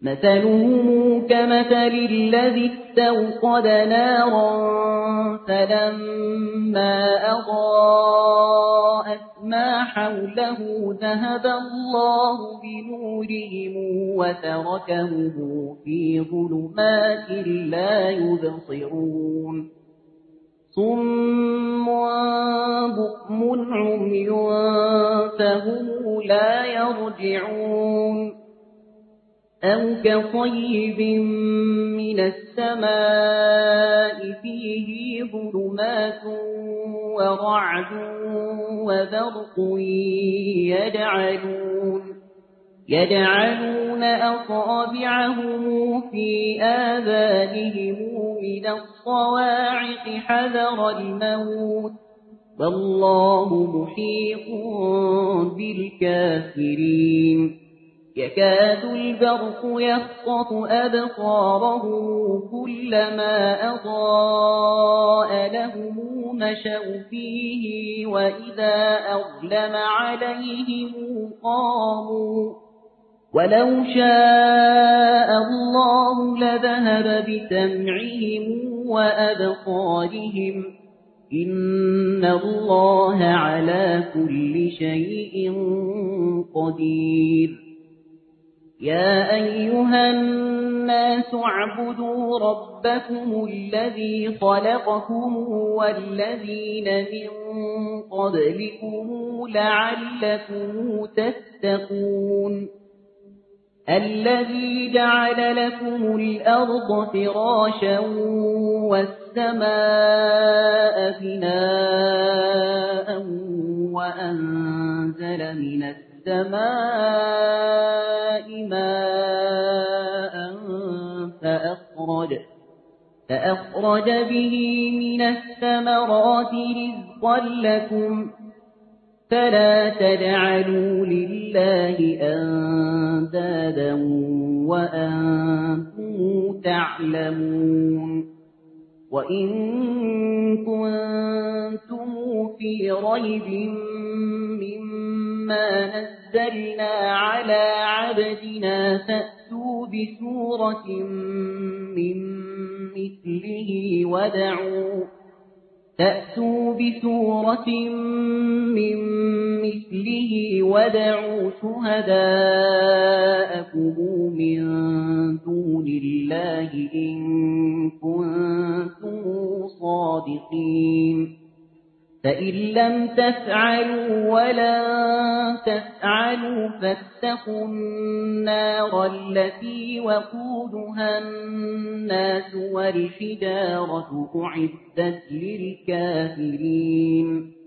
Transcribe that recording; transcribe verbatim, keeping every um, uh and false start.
مثلهم كمثل الذي استوقد نارا فلما أضاءت ما حوله ذهب الله بنورهم وتركهم في ظلمات لا يبصرون صم بكم عمي فهم لا يرجعون أو كصيب من السماء فيه ظلمات ورعد وبرق يجعلون يجعلون أصابعهم في آذانهم من الصواعق حذر الموت والله محيط بالكافرين يكاد البرق يخطف أبصارهم كلما أضاء لهم مشوا فيه وإذا أظلم عليهم قاموا ولو شاء الله لذهب بسمعهم وأبصارهم إن الله على كل شيء قدير يا أيها الناس اعبدوا ربكم الذي خلقكم والذين من قبلكم لعلكم تتقون الذي جعل لكم الأرض فراشا والسماء بناء وأنزل من السماء ماء فأخرج, فأخرج به من الثمرات رزقا لكم فلا تجعلوا لله أندادا وأنتم تعلمون وإن كنتم في ريب مما نزلنا على عبدنا فأتوا بسورة من مثله وادعوا فأتوا بسورة من مثله وادعوا شهداءكم من دون الله إن كنتم صادقين فإن لم تفعلوا ولن تفعلوا فاتقوا النار التي وقودها الناس والحجارة أعدت للكافرين